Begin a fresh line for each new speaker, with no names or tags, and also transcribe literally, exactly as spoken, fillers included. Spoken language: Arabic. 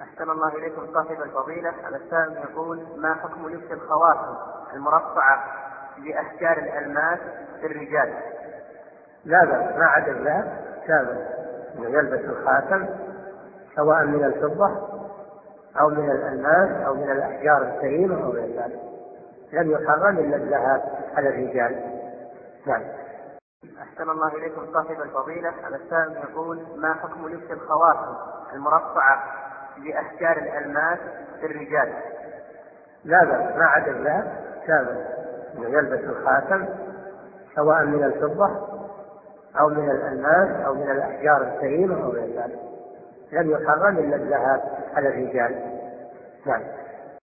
أحسن الله إليكم صاحب الفضيلة. هذا السائل يقول: ما حكم لبس الخواتم المرصعة بأشكال الألماس في الرجال؟
لا بأس، ما عدا الذهب كامل يلبس الخاتم سواء من الفضة أو من الألماس أو من الأحجار الكريمة أو غير ذلك، لم يحرم إلا الذهب على الرجال. نعم.
أحسن الله إليكم صاحب الفضيلة. هذا السائل يقول: ما حكم لبس الخواتم المرصعة بأشكال الألماس في الرجال؟
لا بأس، ما عدا الذهب كامل يلبس الخاتم سواء من الفضة أو من الألماس أو من الأحجار الكريمة أو غير ذلك، لم يحرم إلا الذهب على الرجال. نعم.